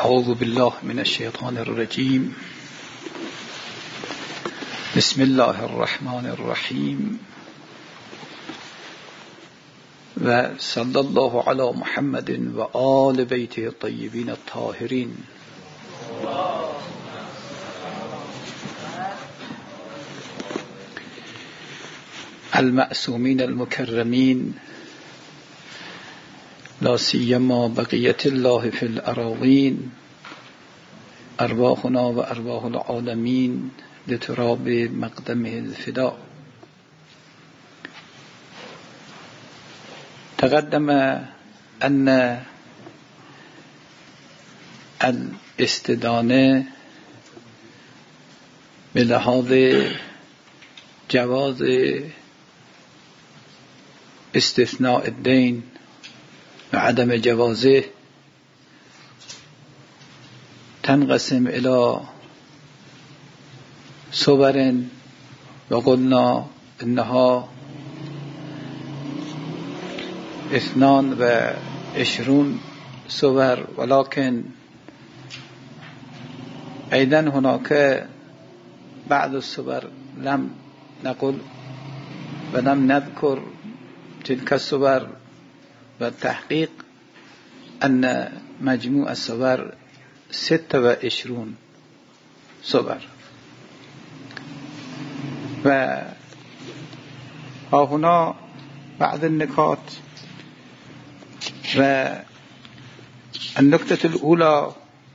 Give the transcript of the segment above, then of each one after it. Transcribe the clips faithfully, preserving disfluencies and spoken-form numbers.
اعوذ بالله من الشیطان الرجیم. بسم الله الرحمن الرحیم و صلی الله علی محمد و آل بیته الطیبین الطاهرین. المعصومین المکرمین، لا سیما بقیت الله فی الاراضین، ارواحنا و ارواح العالمین لتراب مقدمه الفداء. تقدم ان الاستدانه به لحاظ جواز استثناء الدین و عدم جوازه تنقسم الى صور و قلنا انها اثنان و عشرون صور، ولكن ايضا هناك بعض الصور لم نقل و لم نذكر تلك الصور، و تحقیق ان مجموع الصور ست و عشرون صور. و ها هنا بعض النکات. و النکته الاولى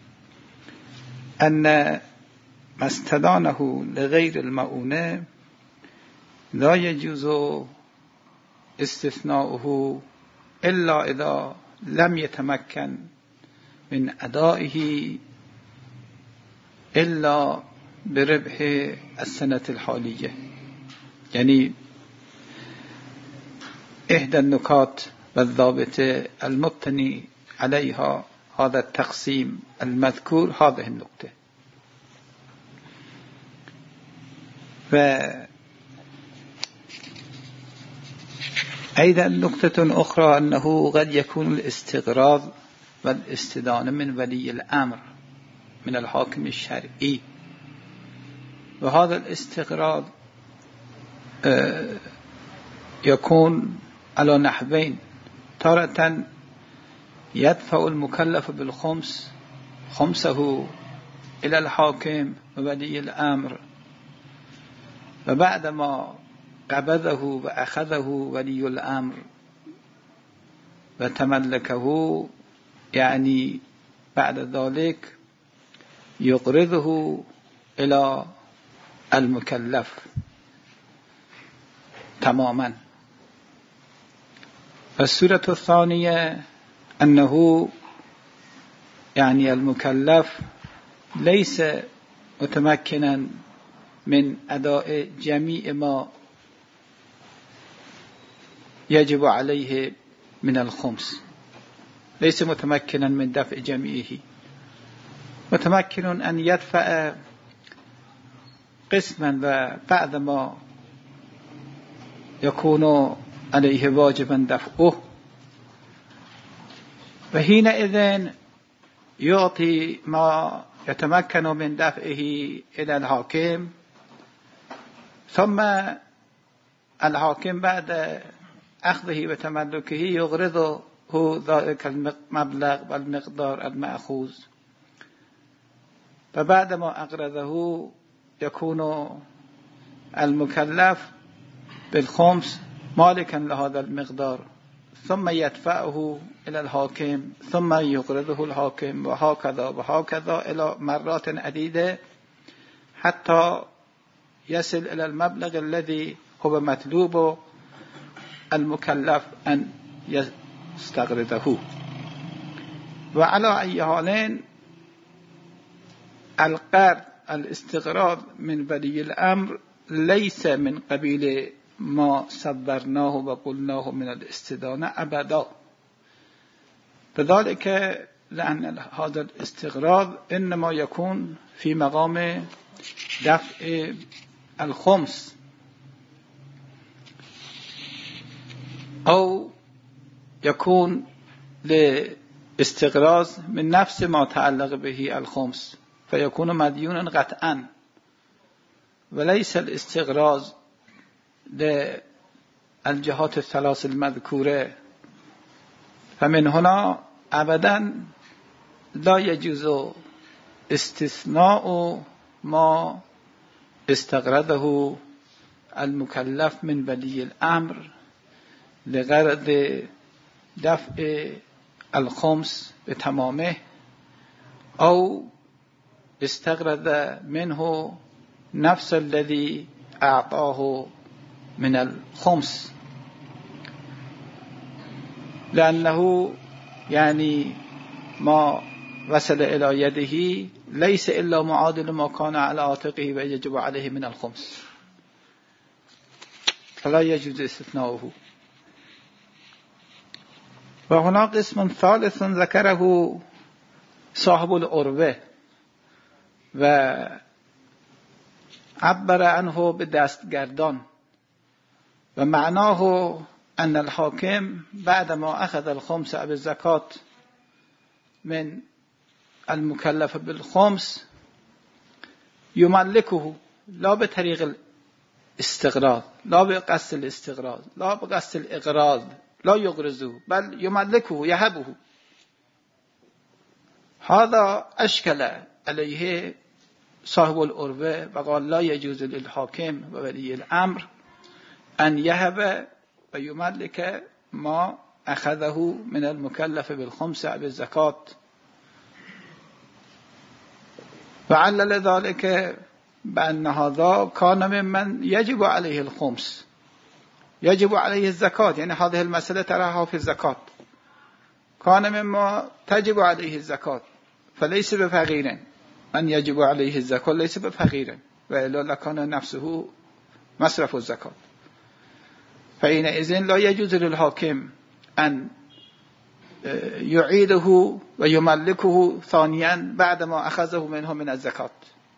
ان ما استدانه لغیر المؤونه لا يجوز استثناؤه الا اذا لم يتمكن من ادائه الا بربح السنة الحالية. یعنی احدى النکات والضابط المبتني عليها هذا التقسيم المذكور هذه النقطة. و أيضا نقطة أخرى أنه قد يكون الاستقراض والاستدانة من ولي الأمر من الحاكم الشرعي، وهذا الاستقراض يكون على نحوين: تارة يدفع المكلف بالخمس خمسه إلى الحاكم وولي الأمر، وبعدما قبضه وأخذه ولي الأمر وتملكه، يعني بعد ذلك يقرضه إلى المكلف تماما. الصورة الثانية أنه يعني المكلف ليس متمكنا من أداء جميع ما يجب عليه من الخمس، ليس متمكنا من دفع جميعه، متمكن أن يدفع قسما وبعد ما يكون عليه واجبا دفعه، وحينئذ يعطي ما يتمكن من دفعه إلى الحاكم، ثم الحاكم بعد أخذه وتملكه يغرضه ذلك المبلغ والمقدار المأخوذ، فبعدما أقرضه يكون المكلف بالخمس مالكا لهذا المقدار، ثم يدفعه إلى الحاكم، ثم يقرضه الحاكم، وهكذا وهكذا إلى مرات عديدة حتى يصل إلى المبلغ الذي هو مطلوب المكلف أن يستقرضه. وعلى أي حال القرض الاستقراض من ولي الأمر ليس من قبيل ما صبرناه وقلناه من الاستدانة أبدا، فذلك لأن هذا الاستقراض إنما يكون في مقام دفع الخمس أو يكون استقراض من نفس ما تعلق به الخمس فيكون مديونا قطعا وليس الاستقراض للجهات الثلاث المذكورة. فمن هنا أبدا لا يجوز استثناء ما استقرضه المكلف من ولي الأمر لغرض دفع الخمس بتمامه أو استقرض منه نفس الذي أعطاه من الخمس، لأنه يعني ما وصل إلى يده ليس إلا معادل ما كان على عاتقه ويجب عليه من الخمس، فلا يجوز استثناؤه. وهنا قسم ثالث ذكره صاحب العروة و عبر عنه بدستگردان و معناه أن الحاكم بعدما أخذ الخمس بالزكاة من المكلف بالخمس يملكه لا بطريق الاستقراض، لا بقصد الاستقراض، لا بقصد الإقراض، لا يقرضه بل يملكه يهبه. هذا أشكل عليه صاحب العروة وقال لا يجوز للحاكم وولي الأمر أن يهب ويملك ما أخذه من المكلف بالخمس بالزكاة، وعلل ذلك بأن هذا كان ممن يجب عليه الخمس، يجب عليه الزكاة، يعني هذه المسألة تراها في الزكاة، كان مما تجب عليه الزكاة فليس بفقير، من يجب عليه الزكاة ليس بفقير وإلا لكان نفسه مصرف الزكاة. فحينئذ لا يجوز للحاكم أن يعيده ويملكه ثانيا بعدما أخذه منه من الزكاة.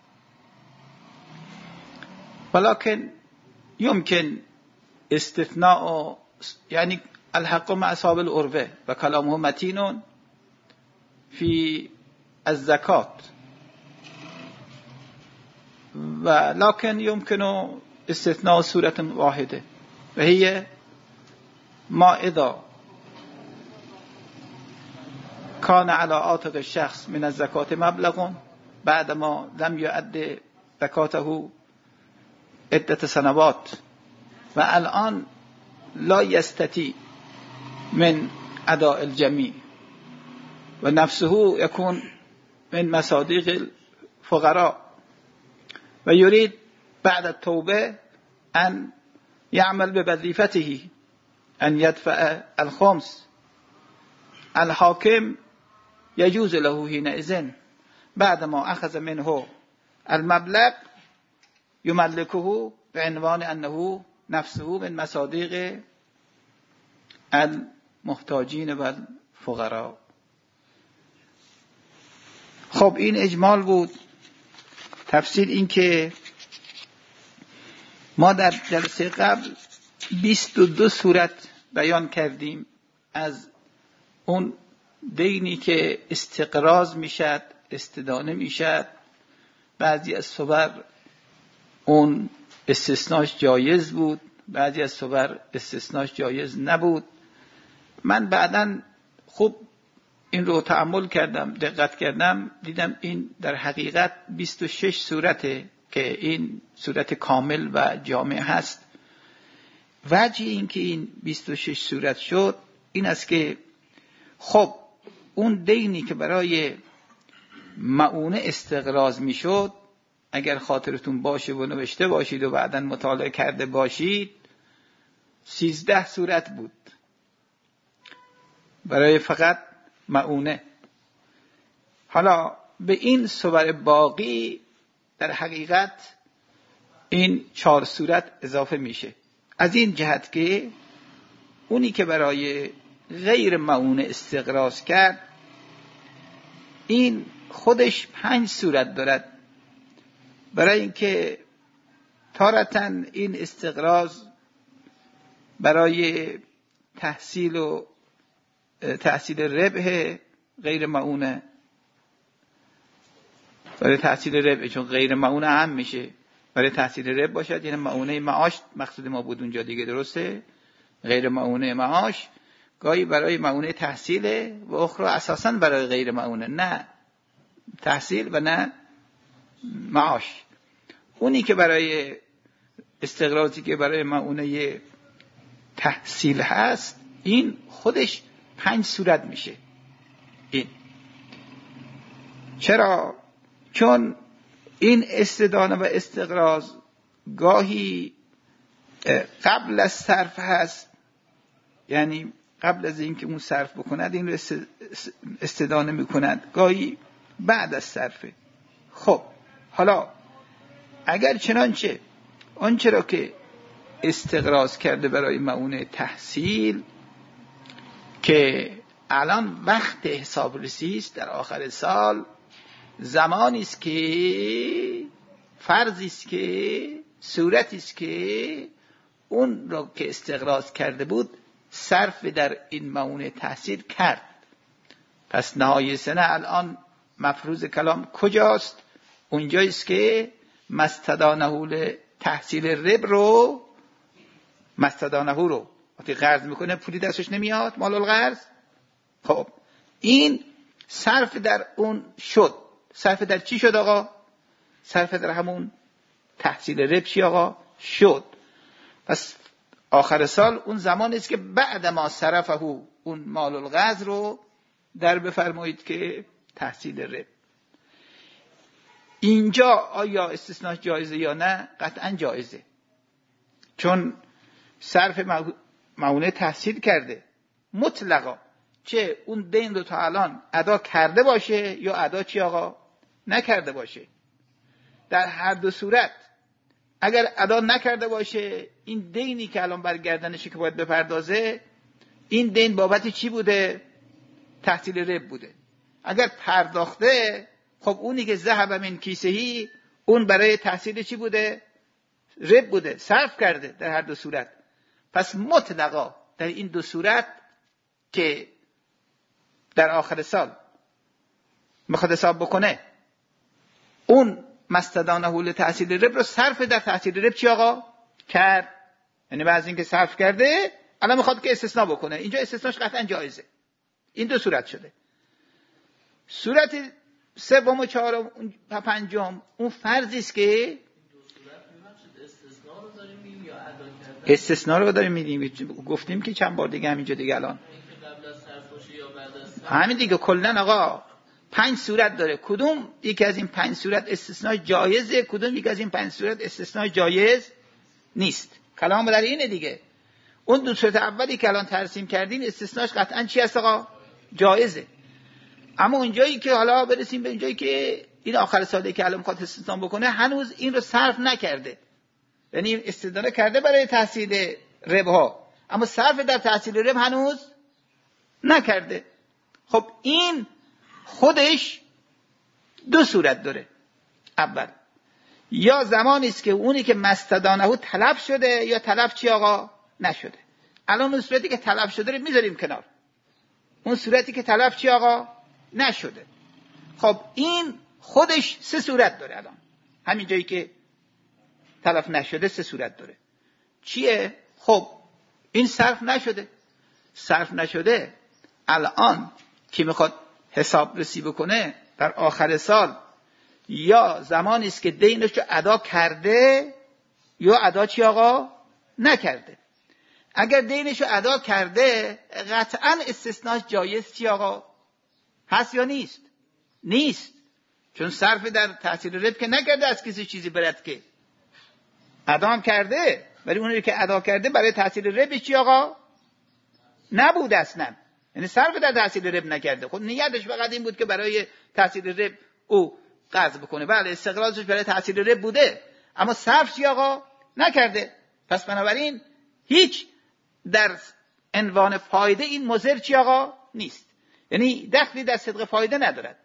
ولكن يمكن استثناء، يعني الحق مع أصحاب العروة وكلامه متين في الزكاة، ولكن يمكن استثناء سورة واحدة وهي ما إذا كان على عاتق الشخص من الزكاة مبلغ بعدما لم يؤد زكاته عدة سنوات والآن لا يستطيع من أداء الجميع ونفسه يكون من مصاديق الفقراء ويريد بعد التوبة أن يعمل بوظيفته أن يدفع الخمس، الحاكم يجوز له حينئذ بعدما أخذ منه المبلغ يملكه بعنوان أنه نفسه من مصادیق المحتاجین و الفقراء. خب این اجمال بود. تفصیل این که ما در جلسه قبل بیست و دو صورت بیان کردیم از اون دینی که استقراض میشد، استدانه میشد. بعضی از صور اون استثناش جایز بود، بعضی از صور استثناش جایز نبود. من بعداً خوب این رو تأمل کردم، دقت کردم، دیدم این در حقیقت بیست و شش صورته که این صورت کامل و جامع هست. وجه این که این بیست و شش صورت شد این است که خب اون دینی که برای معونه استقراض می شد، اگر خاطرتون باشه و نوشته باشید و بعداً مطالعه کرده باشید، سیزده صورت بود برای فقط معونه. حالا به این صور باقی در حقیقت این چهار صورت اضافه میشه، از این جهت که اونی که برای غیر معونه استقراض کرد این خودش پنج صورت دارد، برای اینکه تارتاً این استقراض برای تحصیل و تحصیل ربح غیر معونه برای تحصیل ربح، چون غیر معونه هم میشه برای تحصیل ربح باشد، یعنی معونه معاش مقصود ما بود اونجا دیگه، درسته؟ غیر معونه معاش گاهی برای معونه تحصیل و اخرى اساساً برای غیر معونه، نه تحصیل و نه معاش. اونی که برای استقراضی که برای معونه تحصیل هست این خودش پنج صورت میشه. این چرا؟ چون این استدانه و استقراض گاهی قبل از صرف هست، یعنی قبل از اینکه اون صرف بکند این رو استدانه میکند، گاهی بعد از صرفه. خب حالا اگر چنانچه آنچه را که استقراض کرده برای معونه تحصیل که الان وقت حسابرسی است در آخر سال، زمانی است که فرضی است که صورتی است که اون را که استقراض کرده بود صرف در این معونه تحصیل کرد، پس نهایه سنه الان مفروض کلام کجاست؟ اونجاییست که مستدانه تحصیل رب رو مستدانه رو وقتی قرض میکنه پولی دستش نمیاد، مال القرض. خب این صرف در اون شد. صرف در چی شد آقا؟ صرف در همون تحصیل رب چی آقا؟ شد. پس آخر سال اون زمانی است که بعد ما صرفه اون مال القرض رو در بفرمایید که تحصیل رب. اینجا آیا استثناء جایزه یا نه؟ قطعا جایزه، چون صرف معونه تحصیل کرده مطلقا، چه اون دین رو تا الان ادا کرده باشه یا ادا چی آقا نکرده باشه. در هر دو صورت اگر ادا نکرده باشه این دینی که الان برگردنشه که باید بپردازه، این دین بابت چی بوده؟ تحصیل رب بوده. اگر پرداخته، خب اونی که ذهب من کیسه‌ای اون برای تحصیل چی بوده؟ رب بوده، صرف کرده در هر دو صورت. پس مطلقا در این دو صورت که در آخر سال میخواد حساب بکنه اون مستدانه حول تحصیل رب رو صرف در تحصیل رب چی آقا؟ کرد. یعنی بعد از اینکه صرف کرده الان میخواد که استثناء بکنه، اینجا استثناش قطعا جایزه. این دو صورت شده. صورت سوم و چهارم و پنجم اون فرضی است که استثناء رو داریم میدیم. گفتیم که چند بار دیگه همینجا دیگه الان همین دیگه کلن آقا پنج صورت داره. کدوم یکی از این پنج صورت استثناء جایزه، کدوم یکی از این پنج صورت استثناء جایز نیست. کلام در اینه دیگه. اون دو صورت اولی که الان ترسیم کردین استثناش قطعا چی هست آقا؟ جایزه. اما اونجایی که حالا برسیم به اونجایی که این آخر ساله که الان میخواد استثناء بکنه هنوز این رو صرف نکرده، یعنی استدانه کرده برای تحصیل ربح ها اما صرف در تحصیل ربح هنوز نکرده. خب این خودش دو صورت داره. اول یا زمانی است که اونی که مستدانه تلف شده یا تلف چی آقا نشده. الان اون صورتی که تلف شده رو میذاریم کنار، اون صورتی که تلف چی آقا نشده. خب این خودش سه صورت داره. الان همین جایی که تلف نشده سه صورت داره. چیه؟ خب این صرف نشده. صرف نشده الان که میخواد حساب رسی بکنه در آخر سال، یا زمانی است که دینش رو ادا کرده یا ادا چی آقا نکرده. اگر دینش رو ادا کرده قطعا استثناء جایز چی آقا هست یا نیست؟ نیست، چون صرف در تحصیل ربح که نکرده از کسی چیزی برد، که ادا هم کرده ولی اونی که ادا کرده برای تحصیل ربح چی آقا نبود اصلا، یعنی صرف در تحصیل ربح نکرده. خود نیتش فقط این بود که برای تحصیل ربح او قرض بکنه. بله استقراضش برای تحصیل ربح بوده اما صرف چی آقا نکرده. پس بنابراین هیچ در عنوان فایده این مضر چی آقا نیست، یعنی دخلی در صدق فایده ندارد.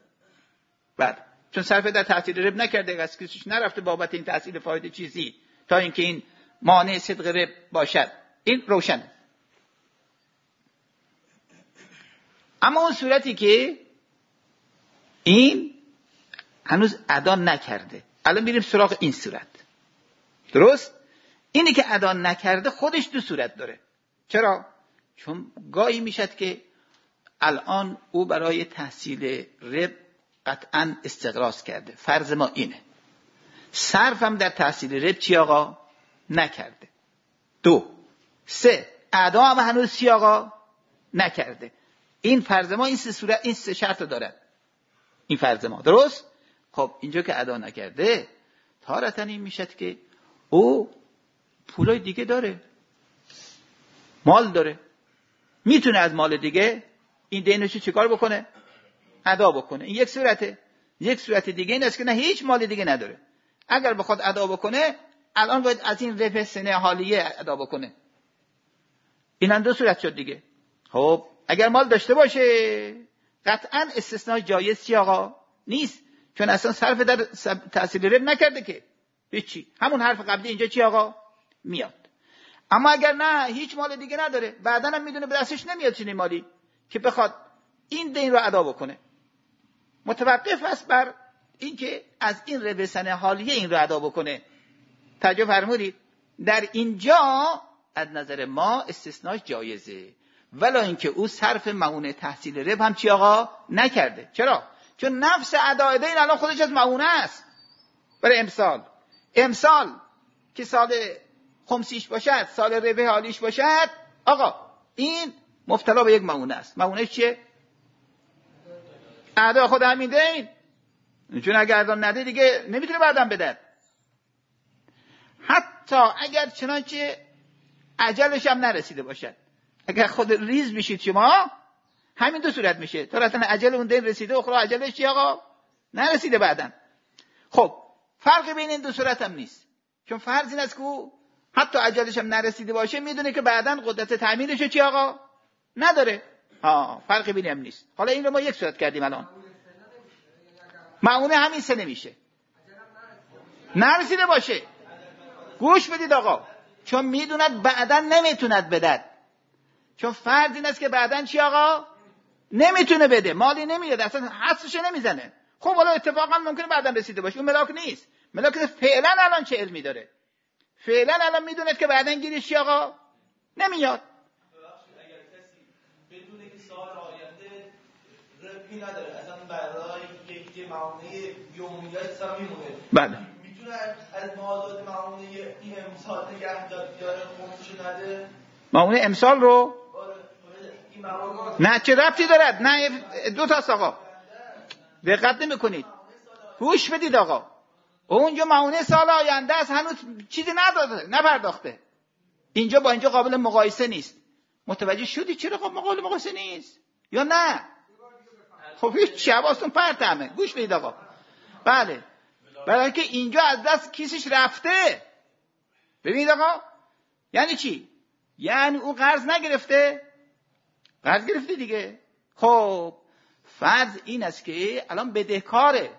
بله چون صرف در تحصیل ربح نکرده، از کسیش نرفته بابت این تحصیل فایده چیزی تا اینکه این مانع صدق ربح باشد. این روشن. اما اون صورتی که این هنوز ادا نکرده، الان میریم سراغ این صورت. درست؟ اینی که ادا نکرده خودش دو صورت داره. چرا؟ چون گاهی میشد که الان او برای تحصیل رب قطعا استقراض کرده، فرض ما اینه، صرف هم در تحصیل رب چی آقا؟ نکرده. دو سه ادا هم هنوز چی آقا؟ نکرده. این فرض ما این سه صورت، این سه شرط داره. این فرض ما درست؟ خب اینجا که ادا نکرده، تارتاً این میشد که او پولای دیگه داره، مال داره، میتونه از مال دیگه این دینشو چیکار بکنه؟ ادا بکنه. این یک صورته. یک صورت دیگه این است که نه، هیچ مال دیگه نداره. اگر بخواد ادا بکنه الان باید از این ربح سنه حالیه ادا بکنه. این هم دو صورت شد دیگه. خب اگر مال داشته باشه قطعا استثناء جایز چی آقا؟ نیست، چون اصلا صرف در تحصیل ربح نکرده که هیچی. همون حرف قبلی اینجا چی آقا؟ میاد. اما اگر نه، هیچ مال دیگه نداره، بعداً هم میدونه به دستش نمیاد چنین مالی که بخواد این دین رو ادا بکنه، متوقف است بر اینکه از این ربح سنه حالیه این رو ادا بکنه. توجه فرمودید؟ در اینجا از نظر ما استثناء جایزه، ولی اینکه او صرف معونه تحصیل ربح هم چی آقا؟ نکرده. چرا؟ چون نفس ادای دین الان خودش از معونه است. برای امسال امسال که سال خمسیش باشد، سال ربح حالیش باشد، آقا این مبتلا به یک معونه است. معونه چیه؟ ادا خود همین دین، چون اگر ادا نده دیگه نمیتونه بعدم بده. حتی اگر چنانچه اجلش هم نرسیده باشد، اگر خود ریز بشید شما، همین دو صورت میشه. طرفاً اجل اون دین رسیده، اخرى اجلش چی آقا؟ نرسیده بعدن. خب فرقی بین این دو صورت هم نیست، چون فرض این است که او حتی اجلش هم نرسیده باشه میدونه که بعدن قدرت تعمیرش چی آقا؟ نداره. ها فرقی بین هم نیست. حالا این رو ما یک صورت کردیم. الان معونه همین سه نمیشه، نرسیده باشه. گوش بدید آقا، چون میدوند بعدن نمیتوند بدد. چون فرض این است که بعدن چی آقا؟ نمیتونه بده، مالی نمیاد، اصلا حسش نمیزنه. خب حالا اتفاقا ممکنه بعدن رسیده باشه، اون ملاک نیست. ملاک فعلا الان چه علمی داره؟ فعلا الان میدوند که بعدن گیرش چی آقا؟ نمیاد. اگر کسی بدونه که سال آینده ربحی نداره، اصلا برای یک معامله یومیت سا میمونه، بله میتونه از معادلات معامله این امسال نگه داره، خمسشو نده؟ معامله امسال رو؟ نه چه ربطی دارد؟ نه دو تا آقا دقت نمی‌کنید. گوش بدید آقا، اونجا معونه سال آینده است، هنوز چیزی نداده، نپرداخته. اینجا با اینجا قابل مقایسه نیست. متوجه شدی چرا خب قابل مقایسه نیست یا نه؟ خب هیچ حواستون پرتمه. گوش بدید آقا. بله، برای اینکه اینجا از دست کیسش رفته. ببینید آقا، یعنی چی؟ یعنی اون قرض نگرفته، قرض گرفته دیگه. خب فرض این است که الان بدهکاره،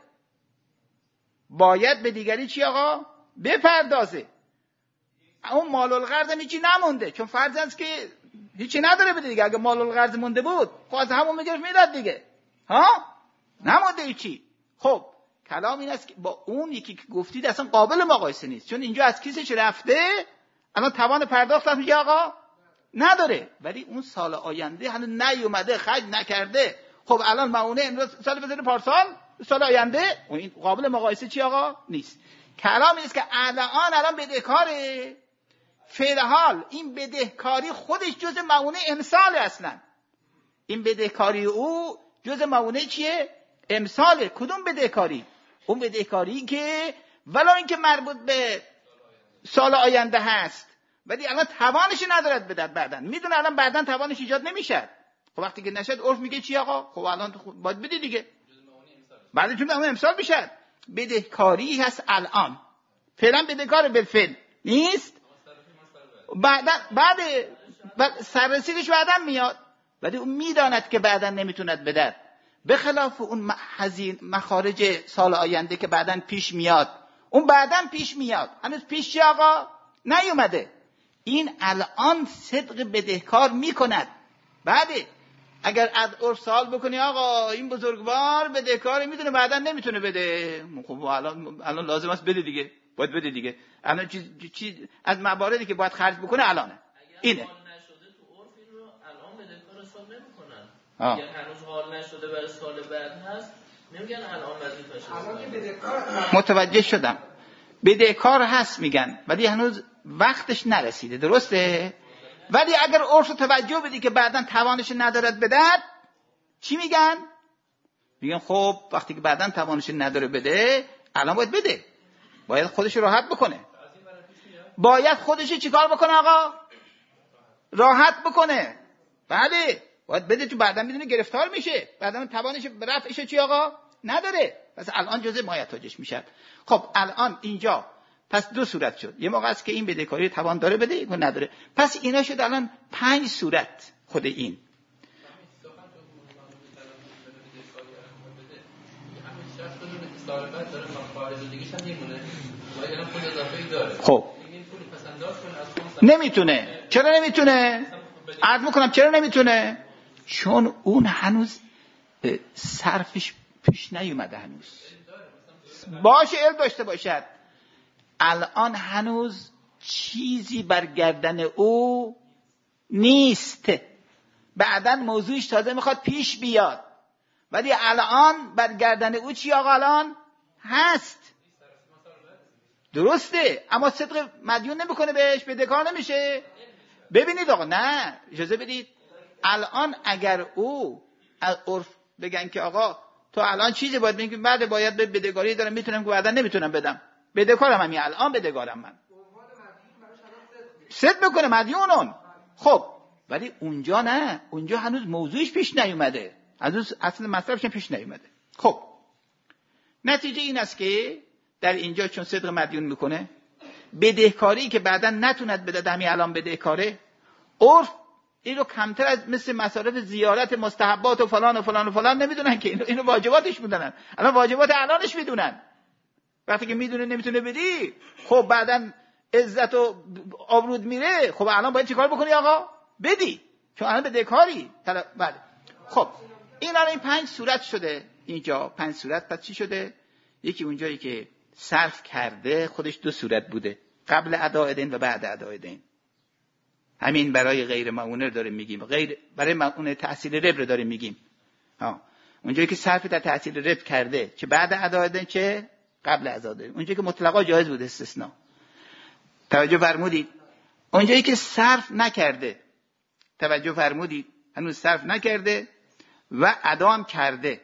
باید به دیگری چی آقا؟ بپردازه. اون مال القرض هم هیچی نمونده، چون فرض است که هیچی نداره بده دیگه. اگه مال القرض مونده بود خب از همون میگرفت میداد دیگه. ها؟ نمونده هیچی. خب کلام این است که با اون یکی که گفتید اصلا قابل مقایسه نیست، چون اینجا از کیسش رفته، الان توان پرداخت هم آقا نداره، ولی اون سال آینده هنوز نیومده، خرج نکرده. خب الان معونه امروز سال بزنه پارسال، سال آینده این قابل مقایسه چی آقا نیست. کلام این است که الان الان بدهکاره، فعل حال این بدهکاری خودش جز معونه امسال اصلا. این بدهکاری او جز معونه چیه؟ امساله. کدوم بدهکاری؟ اون بدهکاری که ولی اینکه مربوط به سال آینده هست، ولی الان توانش ندارد بدد، بعدن میدونه الان بعدن توانش ایجاد نمیشه. خب وقتی که نشد عرف میگه چی آقا؟ خب الان باید بدی دیگه، بعد چون اون امسال میشه. بدهکاری هست الان، فعلا بدهکار بالفعل نیست، بعد بعد سررسیدش بعدن میاد، ولی اون میداند که بعدن نمیتوند بدد. به خلاف اون هزینه مخارج سال آینده که بعدن پیش میاد، اون بعدن پیش میاد، هنوز پیش چی آقا؟ نیومده. این الان صدق بدهکار میکند. بعد اگر از عرف سوال بکنی آقا این بزرگوار بدهکار میدونه بعدا نمیتونه بده، خب الان الان لازم است بده دیگه، باید بده دیگه. الان چیز چیز از مواردی که باید خرج بکنه الانه. اینه. حال نشده تو عرف این رو الان بدهکار حساب نمیکنن. آه. اگر هنوز حال نشده برای سال بعد هست نمیگن الان وظیفه‌ش. الان که بدهکار متوجه شدم. بدهکار هست میگن ولی هنوز وقتش نرسیده، درسته؟ ولی اگر عرف توجه بدی که بعداً توانش ندارد بدهد، چی میگن؟ میگن خب وقتی که بعداً توانش نداره بده، الان باید بده. باید خودش راحت بکنه. باید خودش چیکار بکنه آقا؟ راحت بکنه. بله، باید بده، تو بعداً میدونه گرفتار میشه. بعداً توانش رفعش چی آقا؟ نداره. پس الان جزء مایحتاجش میشه. خب الان اینجا پس دو صورت شد. یه موقع است که این بدهکاری توان داره بده یا نداره. پس اینا شد الان پنج صورت خود این. خب نمیتونه. چرا نمیتونه؟ عرض میکنم چرا نمیتونه؟ چون اون هنوز صرفش پیش نیومده، هنوز باشه علم داشته باشد. الان هنوز چیزی بر گردن او نیست، بعداً موضوعش تازه میخواد پیش بیاد، ولی الان بر گردن او چی آقا الان هست، درسته؟ اما صدق مدیون نمیکنه بهش، بدهکار نمیشه. ببینید آقا، نه اجازه بدید، الان اگر او از عرف بگن که آقا تو الان چیزی باید بگیم بعد باید به بدهکاری دارم میتونم که بعدا نمیتونم بدم، بدهکارم همین الان بدهکارم من، صدق میکنه مدیونون. خب ولی اونجا نه، اونجا هنوز موضوعش پیش نیومده، هنوز اصل مطلبش پیش نیومده. خب نتیجه این است که در اینجا چون صدق مدیون میکنه، بدهکاری که بعدا نتوند بده همین الان بدهکاره، عرف اینو کمتر از مثل مصارف زیارت مستحبات و فلان و فلان و فلان نمیدونن که اینو, اینو واجباتش میدونن. الان واجبات الانش میدونن. وقتی که میدونه نمیتونه بدی، خب بعدن عزت و آبرود میره، خب الان باید چیکار بکنی آقا؟ بدی، چون الان بدهکاری. بله. خب این الان این پنج صورت شده اینجا، پنج صورت. پس چی شده؟ یکی اونجایی که صرف کرده خودش دو صورت بوده، قبل اداء دین و بعد اداء دین. همین برای غیر معونه داریم میگیم، غیر برای معونه تحصیل رب رو داریم میگیم. ها اونجایی که صرف در تحصیل رب کرده، چه بعد اداء دین چه قبل اداء دین، اونجایی که مطلقا جایز بود استثناء. توجه فرمودید؟ اونجایی که صرف نکرده، توجه فرمودید؟ هنوز صرف نکرده و ادا هم کرده،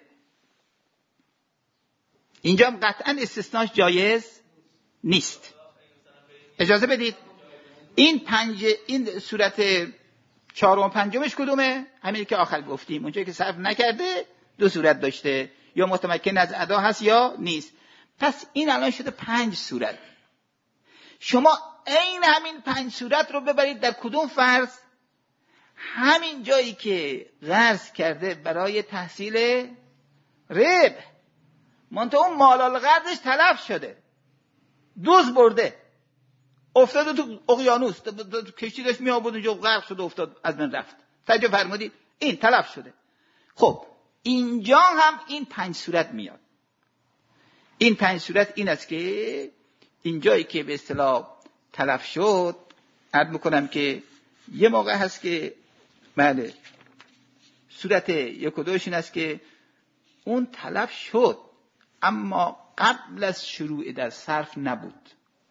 اینجا هم قطعا استثناش جایز نیست. اجازه بدید این پنج این صورت چهارم و پنجمش کدومه؟ همین که آخر گفتیم، اونجایی که صرف نکرده دو صورت داشته، یا متمکن از ادا هست یا نیست. پس این الان شده پنج صورت. شما این همین پنج صورت رو ببرید در کدوم فرض؟ همین جایی که قرض کرده برای تحصیل رب، منتها اون مالال قرضش تلف شده، دوز برده، افتاده تو اقیانوس، تو کشتی داشت می آورد اونجا غرق شده، افتاد از من رفت. توجه فرمودید؟ این تلف شده. خب اینجا هم این پنج صورت میاد. این پنج صورت این است که اینجایی که به اصطلاح تلف شد، عرض میکنم که یه موقع هست که بله صورت یک و دوش این است که اون تلف شد اما قبل از شروع در صرف نبود،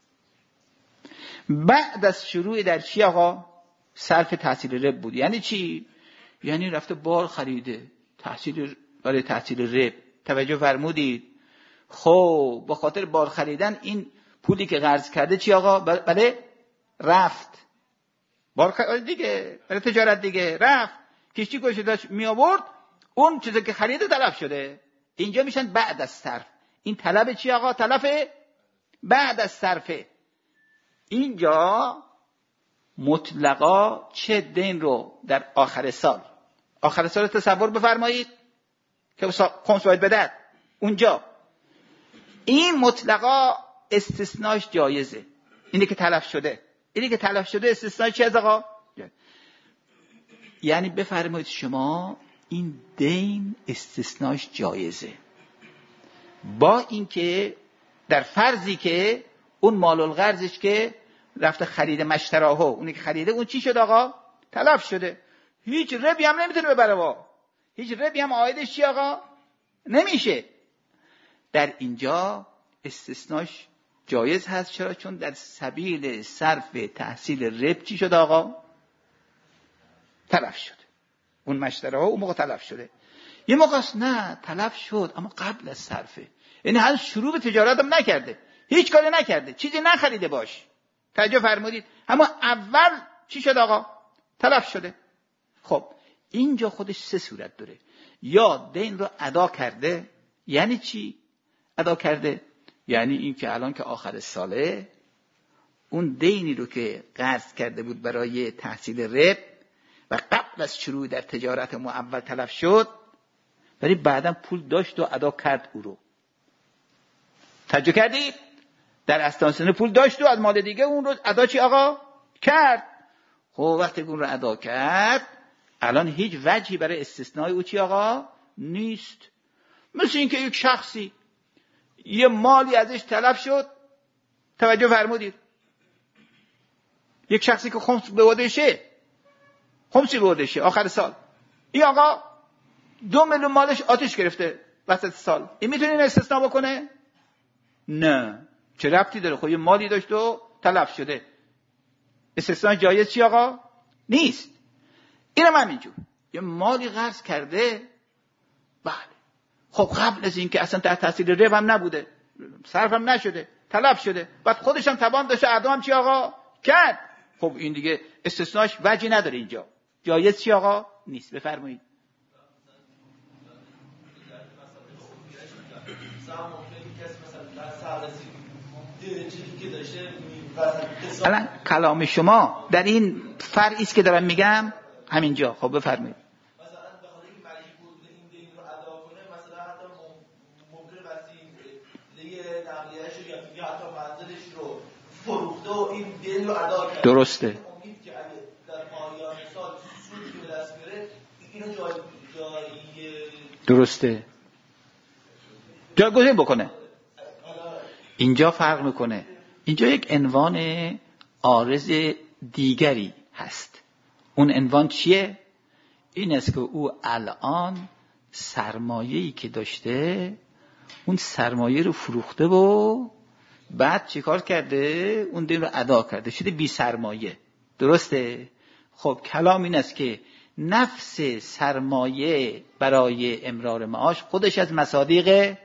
بعد از شروع در چی آقا؟ صرف تحصیل رب بود. یعنی چی؟ یعنی رفته بار خریده تحصیل برای تحصیل رب. توجه فرمودید؟ خب با خاطر بار خریدن این پولی که قرض کرده چی آقا؟ بله رفت بار خرید دیگه، برای تجارت دیگه رفت، کشتی گوشه داشت می آورد، اون چیزی که خریده تلف شده. اینجا میشن بعد از صرف. این طلب چی آقا؟ تلف بعد از صرفه. اینجا مطلقا چه دین رو در آخر سال، آخر سال تصور بفرمایید که خمس باید بدهد، اونجا این مطلقا استثناش جایزه. اینی که تلف شده، اینی که تلف شده استثناش چی از آقا؟ یعنی بفرمایید شما این دین استثناش جایزه، با اینکه در فرضی که اون مال القرضش که رفته خرید مشتراها، اونی که خریده اون چی شد آقا؟ تلف شده. هیچ ربی هم نمیتونه ببره، با هیچ ربی هم عایدش چی آقا؟ نمیشه. در اینجا استثناش جایز هست. چرا؟ چون در سبیل صرف تحصیل رب چی شد آقا؟ تلف شده. اون مشتراها اون موقع تلف شده. یه موقع نه تلف شد اما قبل از صرفه، یعنی هنوز شروع به تجارت هم نکرده، هیچ کاری نکرده، چیزی نخریده باش. توجه فرمودید؟ اما اول چی شد آقا؟ تلف شده. خب اینجا خودش سه صورت داره. یا دین رو ادا کرده. یعنی چی ادا کرده؟ یعنی این که الان که آخر ساله اون دینی رو که قرض کرده بود برای تحصیل رب و قبل از شروع در تجارت ما اول تلف شد، ولی بعدا پول داشت و ادا کرد او رو. توجه کردید؟ در استانسن پول داشت و از مال دیگه اون رو ادا چی آقا؟ کرد. خب وقتی اون رو ادا کرد الان هیچ وجهی برای استثنای او چی آقا؟ نیست. مثل این که یک شخصی یه مالی ازش تلف شد، توجه فرمودید، یک شخصی که خمس به ودشه، خمسی به ودشه آخر سال، این آقا دو میلیون مالش آتش گرفته وسط سال، این میتونه این استثنا بکنه؟ نه. چه ربطی داره؟ خب یه مالی داشت و تلف شده، استثنا جایز چی آقا؟ نیست. اینم همینجور یه مالی قرض کرده، بله خب قبل از این که اصلا تحت تاثیر رب هم نبوده، صرف هم نشده، تلف شده، بعد خودش هم توان داشته ادا هم چی آقا؟ کرد. خب این دیگه استثناش وجهی نداره، اینجا جایز چی آقا؟ نیست. بفرمایید. الان کلام شما در این فرعی است که دارم میگم همینجا. خب بفرمایید. مثلا به خاطر اینکه مجبور بود این دین رو ادا کنه، مثلا حتی ممکنه وسیله نقلیه‌اش یا حتی منزلش رو فروخته و این دین رو ادا کرد. درسته. امید که اگه در پایان سال سودی به دست بیاره اینو جای جای درسته جایگزین بکنه. اینجا فرق میکنه. اینجا یک عنوان عارض دیگری هست. اون عنوان چیه؟ این است که او الان سرمایه‌ای که داشته اون سرمایه رو فروخته و بعد چیکار کرده؟ اون دین رو ادا کرده، شده بی سرمایه. درسته؟ خب کلام این است که نفس سرمایه برای امرار معاش خودش از مصادیق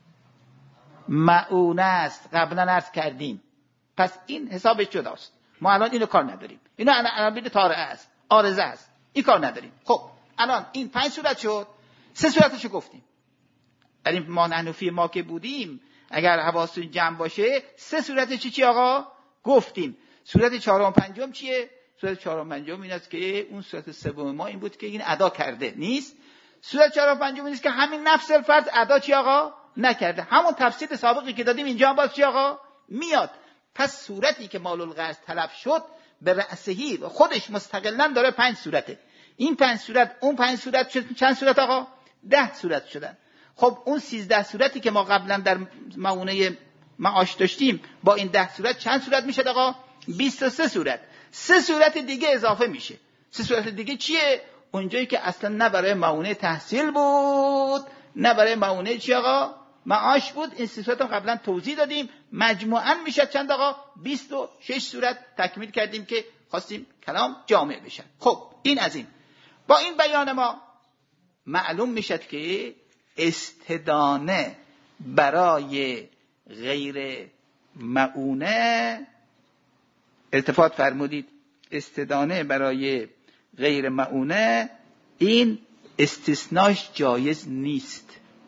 معونه است. قبلا عرض کردیم. پس این حسابش جداست. ما الان اینو کار نداریم. اینو عناوین طارئه است، عارضه است. این کار نداریم. خب الان این پنج صورت شد. سه صورتشو گفتیم. در این ما حنفی ما که بودیم اگر حواستون جمع باشه سه صورت چی چی آقا گفتیم. صورت چهارم و پنجم چیه؟ صورت چهارم و پنجم این است که اون صورت سوم ما این بود که این ادا کرده نیست. صورت چهارم و پنجم این است که همین نفس الفرض ادا چی آقا نکرده. همون تفسیر سابقی که دادیم اینجا هم باز چی آقا میاد. پس صورتی که مال القرض تلف شد به رأسهی خودش مستقلاً داره پنج صورته. این پنج صورت اون پنج صورت چند صورت آقا؟ ده صورت شدن. خب اون سیزده صورتی که ما قبلا در معونه معاش داشتیم با این ده صورت چند صورت میشه آقا؟ بیست و سه صورت. سه صورت دیگه اضافه میشه. سه صورت دیگه چیه؟ اونجایی که اصلا نه برای معونه تحصیل بود نه برای معونه چی آقا؟ معاش بود. این سه صورت هم قبلا توضیح دادیم. مجموعاً میشه چند آقا؟ بیست و شش صورت تکمیل کردیم که خواستیم کلام جامع بشه. خب این از این. با این بیان ما معلوم میشد که استدانه برای غیر معونه، التفات فرمودید، استدانه برای غیر معونه این استثناش جایز نیست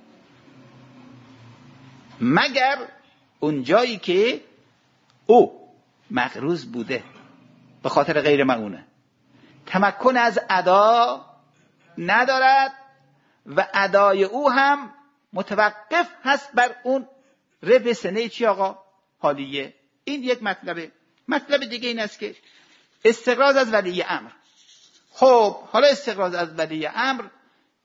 مگر اون جایی که او مقروض بوده به خاطر غیر معونه، تمکن از ادا ندارد و ادای او هم متوقف هست بر اون ربح سنه چی آقا؟ حالیه. این یک مطلبه. مطلب دیگه این است که استقراض از ولی امر. خب حالا استقراض از ولی امر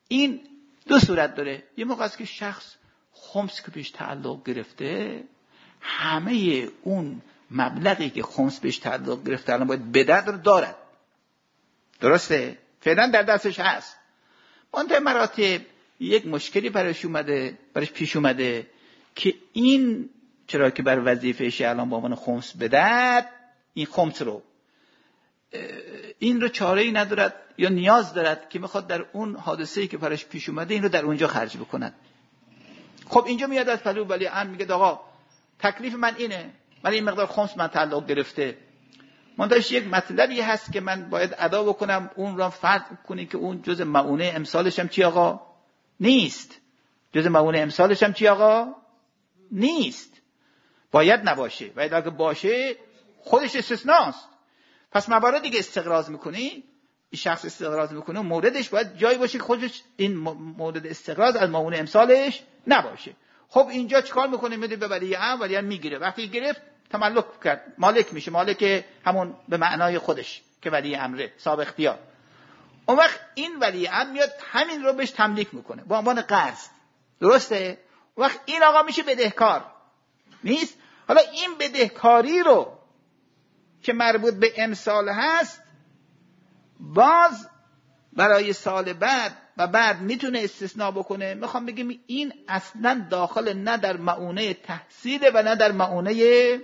این دو صورت داره. یه موقع است که شخص خمس که بهش تعلق گرفته، همه اون مبلغی که خمس بهش تعلق گرفته الان باید بدهد رو دارد، درسته؟ فعلا در دستش هست. منتهی مراتب یک مشکلی براش اومده، براش پیش اومده که این چرا که بر وظیفه‌اش الان با عنوان خمس بدهد، این خمس رو این رو چاره‌ای ندارد یا نیاز دارد که میخواد در اون حادثه‌ای که براش پیش اومده این رو در اونجا خرج بکند. خب اینجا میاد از پلو ولی امر میگه آقا تکلیف من اینه، من این مقدار خمس من تعلق گرفته، منتهیش یک مطلبی هست که من باید ادا بکنم، اون رو فرض کنی که اون جز معونه امسالش هم چی آقا؟ نیست. جز معونه امسالش هم چی آقا؟ نیست. باید نباشه. باید اگه باشه خودش استثناست. پس مواردی که استقراض میکنی، این شخص استقراض میکنه موردش باید جایی باشه که خودش این مورد استقراض از معونه امسالش نباشه. خب اینجا چیکار میکنه؟ میده به ولی امر، ولی امر میگیره. وقتی گرفت تملک کرد، مالک میشه، مالک همون به معنای خودش که ولی امره، صاحب اختیار. اون وقت این ولی امر میاد همین رو بهش تملیک میکنه به عنوان قرض، درسته؟ اون وقت این آقا میشه بدهکار، نیست؟ حالا این بدهکاری رو که مربوط به امسال هست باز برای سال بعد و بعد میتونه استثناء بکنه. میخوام بگم این اصلا داخل نه در معونه تحصیل و نه در معونه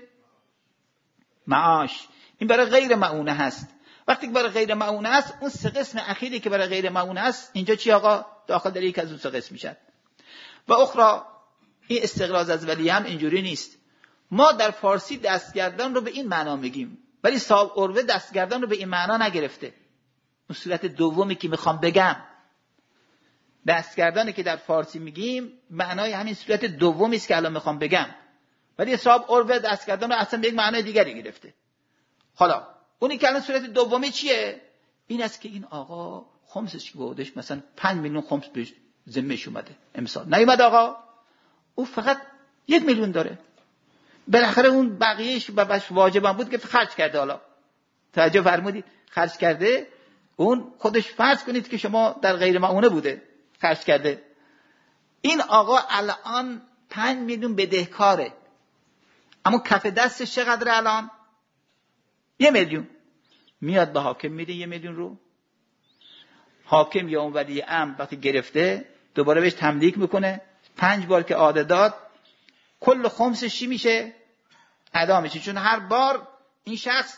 معاش، این برای غیر معونه هست. وقتی که برای غیر معونه هست، اون سه قسم اخیری که برای غیر معونه هست اینجا چی آقا؟ داخل در یک از اون سه قسم میشن. و اخرى این استقراض از ولی هم اینجوری نیست. ما در فارسی دستگردان رو به این معنا میگیم، ولی صاحب عروه دستگردان رو به این معنا نگرفته. اون صورت دومی که میخوام بگم، دستگردانی که در فارسی میگیم معنای همین صورت دومی است که الان میخوام بگم، ولی صاحب عروه دستگردان رو اصلا به یک معنای دیگری گرفته. حالا اونی که الان صورت دومی چیه؟ این است که این آقا خمسش که بودش مثلا پنج میلیون خمس به ذمه‌اش اومده امسال، نیومد آقا او فقط یک میلیون داره، بالاخره اون بقیهش باباش واجبم بود که خرج کرده. حالا توجه فرمودید؟ خرج کرده، اون خودش فرض کنید که شما در غیر معونه بوده خرج کرده. این آقا الان پنج میلیون بدهکاره، اما کف دستش چقدر الان؟ یه میلیون. میاد به حاکم میده یه میلیون رو، حاکم یا اون ولی امر وقتی گرفته دوباره بهش تملیک میکنه، پنج بار که عاده داد کل خمسش چی میشه؟ ادا میشه. چون هر بار این شخص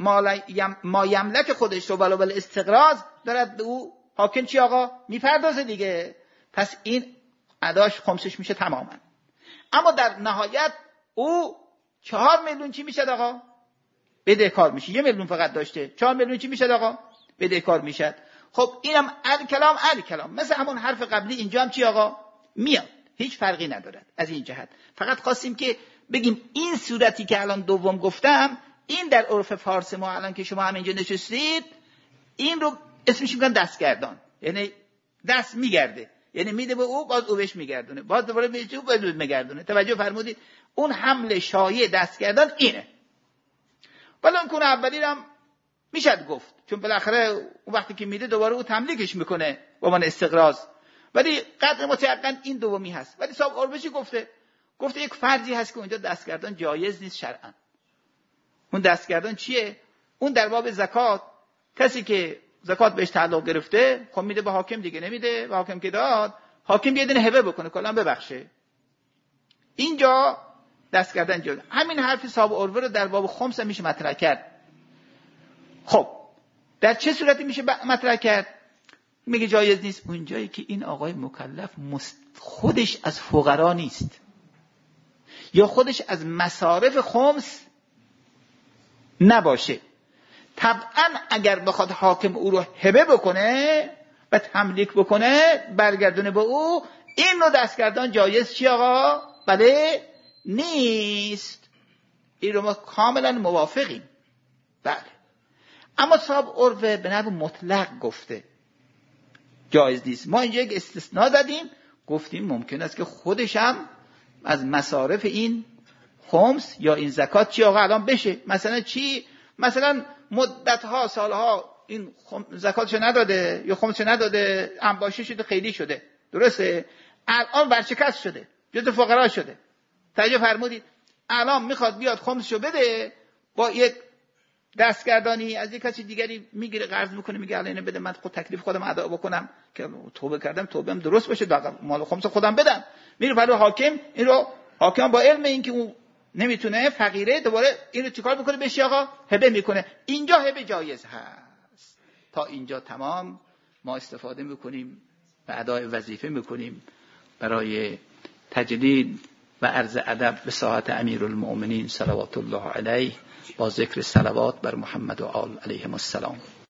ما یملک خودش رو بلا بلا استقراض دارد به او حاکم چی آقا؟ میپردازه دیگه. پس این اداش خمسش میشه تماما. اما در نهایت او چهار میلیون چی میشه آقا؟ بدهکار میشه. یه میلیون فقط داشته، چهار میلیون چی میشه آقا؟ بدهکار میشه. خب اینم ال کلام ال کلام مثل همون حرف قبلی اینجا هم چی آقا؟ میاد. هیچ فرقی ندارد از این جهت. فقط خواستیم که بگیم این صورتی که الان دوم گفتم، این در عرف فارس ما الان که شما هم اینجا نشستید، این رو اسمش میگن دستگردان، یعنی دست میگرده، یعنی میده به او باز او بهش میگردونه، باز دوباره بهش او باز میگردونه. توجه فرمودید؟ اون حمل شایع دستگردان اینه. ولی اون کنه اولی هم میشد گفت، چون بالاخره اون وقتی که میده دوباره او تملیکش میکنه با من استقراض، ولی قدر متيقن این دومی هست. ولی صاحب عرفی گفته گفته یک فرضی هست که اونجا دستگردان جایز نیست شرعا. اون دستگردان چیه؟ اون در باب زکات، کسی که زکات بهش تعلق گرفته خب میده به حاکم دیگه، نمیده به حاکم که داد، حاکم یه دونه هبه بکنه کلا ببخشه. اینجا دستگردان جایز. همین حرف صاحب عروه رو در باب خمس میشه مطرح کرد. خب در چه صورتی میشه مطرح کرد؟ میگه جایز نیست اون جایی که این آقای مکلف خودش از فقرا نیست یا خودش از مصارف خمس نباشه. طبعا اگر بخواد حاکم او رو هبه بکنه و تملیک بکنه برگردونه به او، این رو دستگردان جایز چی آقا؟ بله نیست. این رو ما کاملا موافقیم. بله. اما صاحب عروه به نحو مطلق گفته جایز نیست. ما اینجا یک استثناء دادیم، گفتیم ممکن است که خودش هم از مصارف این خمس یا این زکات چی آقا الان بشه. مثلا چی؟ مثلا مدتها سالها این زکاتشو نداده یا خمسشو نداده، انباشته شده، خیلی شده، درسته؟ الان ورشکست شده، جز فقرا شده. توجه فرمودید؟ الان میخواد بیاد خمسشو بده، با یک دستگردانی از یک کسی دیگری میگیره، قرض میکنه، میگه الان بده من خود تکلیف خودم ادا بکنم که توبه کردم، توبه‌ام درست بشه، مال خمس خودم بدم. میره برای حاکم، این رو حاکم با علم این که اون نمیتونه، فقیره، دوباره اینو چیکار میکنه؟ بهش آقا هبه میکنه. اینجا هبه جایز هست. تا اینجا تمام ما استفاده میکنیم و ادای وظیفه میکنیم برای تجدید و عرض ادب به ساعت امیرالمؤمنین صلوات الله علیه با ذکر صلوات بر محمد و آل علیهم السلام.